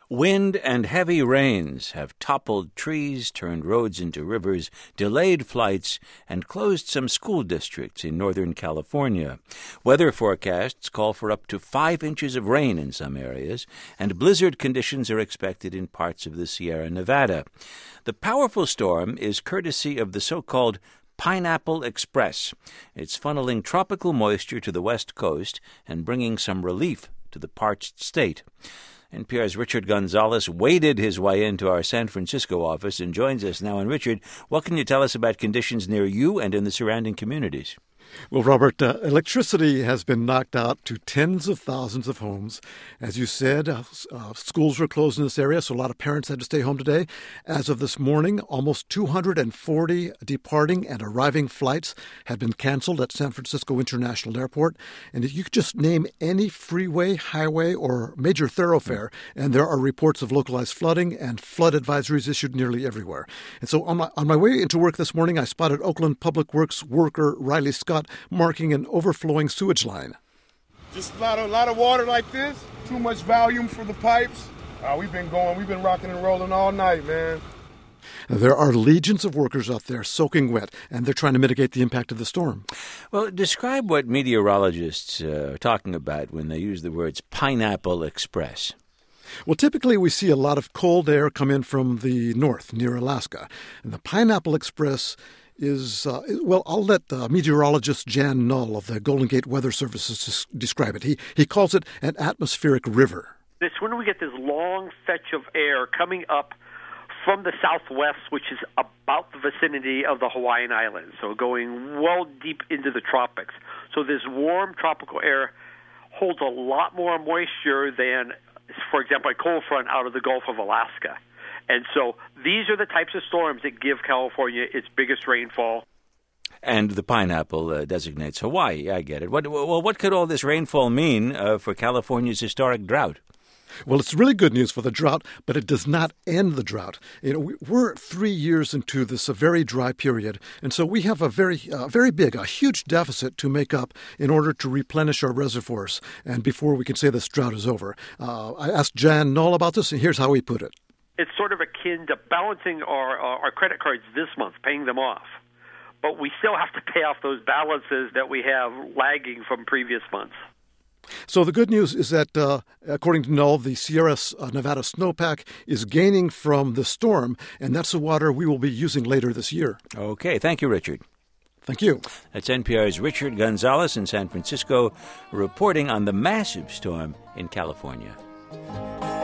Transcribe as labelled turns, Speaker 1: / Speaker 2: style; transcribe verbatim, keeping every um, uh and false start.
Speaker 1: Wind and heavy rains have toppled trees, turned roads into rivers, delayed flights, and closed some school districts in Northern California. Weather forecasts call for up to five inches of rain in some areas, and blizzard conditions are expected in parts of the Sierra Nevada. The powerful storm is courtesy of the so-called Pineapple Express. It's funneling tropical moisture to the west coast and bringing some relief to the parched state. N P R's Richard Gonzalez waded his way into our San Francisco office and joins us now. And Richard, what can you tell us about conditions near you and in the surrounding communities?
Speaker 2: Well, Robert, uh, electricity has been knocked out to tens of thousands of homes. As you said, uh, uh, schools were closed in this area, so a lot of parents had to stay home today. As of this morning, almost two hundred forty departing and arriving flights had been canceled at San Francisco International Airport. And if you could just name any freeway, highway, or major thoroughfare, and there are reports of localized flooding and flood advisories issued nearly everywhere. And so on my, on my way into work this morning, I spotted Oakland Public Works worker Riley Scott marking an overflowing sewage line.
Speaker 3: Just a lot of, a lot of water like this, too much volume for the pipes. Uh, we've been going, we've been rocking and rolling all night, man.
Speaker 2: There are legions of workers out there soaking wet, and they're trying to mitigate the impact of the storm.
Speaker 1: Well, describe what meteorologists uh, are talking about when they use the words Pineapple Express.
Speaker 2: Well, typically we see a lot of cold air come in from the north, near Alaska. And the Pineapple Express is, uh, well, I'll let uh, meteorologist Jan Null of the Golden Gate Weather Services describe it. He, he calls it an atmospheric river.
Speaker 4: It's when we get this long fetch of air coming up from the southwest, which is about the vicinity of the Hawaiian Islands, so going well deep into the tropics. So this warm tropical air holds a lot more moisture than, for example, a cold front out of the Gulf of Alaska. And so these are the types of storms that give California its biggest rainfall.
Speaker 1: And the pineapple uh, designates Hawaii. I get it. What, well, what could all this rainfall mean uh, for California's historic drought?
Speaker 2: Well, it's really good news for the drought, but it does not end the drought. You know, we're three years into this a very dry period, and so we have a very, uh, very big, a huge deficit to make up in order to replenish our reservoirs. And before we can say this drought is over, uh, I asked Jan Null about this, and here's how he put it.
Speaker 4: It's sort of akin to balancing our, our, our credit cards this month, paying them off. But we still have to pay off those balances that we have lagging from previous months.
Speaker 2: So the good news is that, uh, according to Null, the Sierra uh, Nevada snowpack is gaining from the storm, and that's the water we will be using later this year.
Speaker 1: Okay. Thank you, Richard.
Speaker 2: Thank you.
Speaker 1: That's N P R's Richard Gonzalez in San Francisco reporting on the massive storm in California.